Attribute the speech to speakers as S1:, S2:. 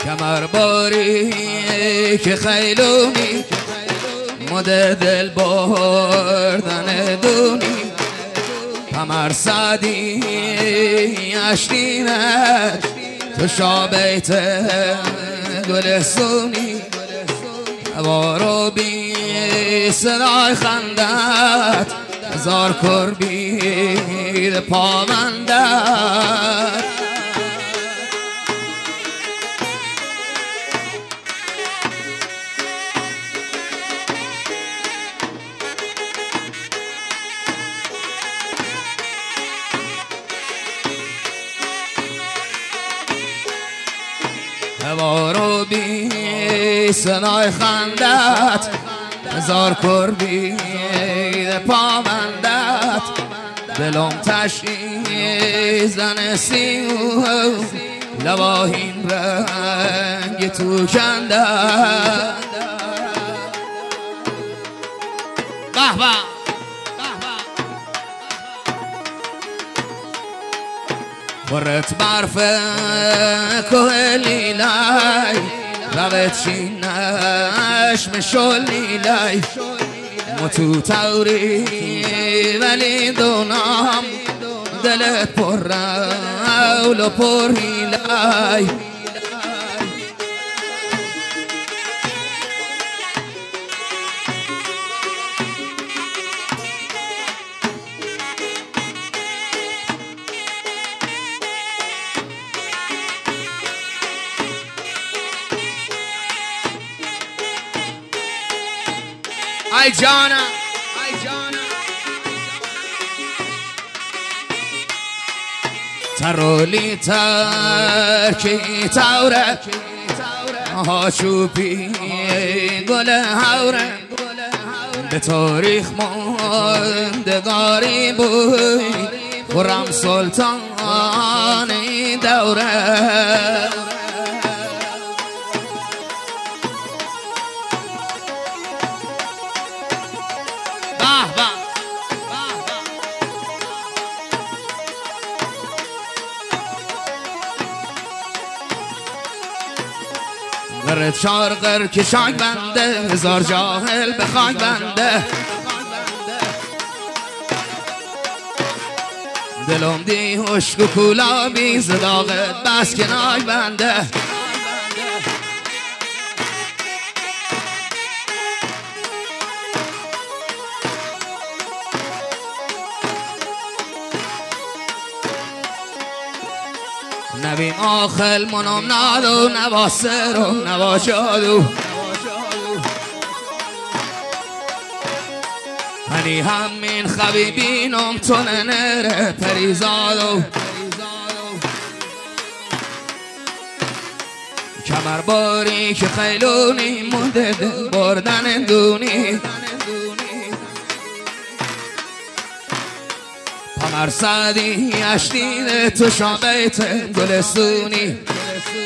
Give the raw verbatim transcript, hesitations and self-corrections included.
S1: کمر باری که خیلونی مده دل بردن دونی کمر سادی اشتینت تو شابیت گلستونی وارو بی صدای خندت هزار کربید پامندت وارو بی صدای خندت هزار کربید پامندت دلم تشی زن سیو لواهین رنگ تو کندت به به برت برف که لیلای روت شینش مشل لیلای متو توری ولی دونم دلت پر رول و پر هیلای ای جانم ای جانم ترولی ترکی توره ها چوبی گل هوره به تاریخ ماندگاری بوی خرم سلطان دوره برد شارقر که شاک بنده هزار جاهل به خاک بنده دلم دی حشک و کولابی زداغت بس که ناک بنده نبیم آخل منم نادو نوا سرم نوا جادو هنی همین خبیبینم تو ننره پریزادو کمر باری که خیلونی مونده دل بردن دونی کمر سادی اشتینه تو شابیت گلستونی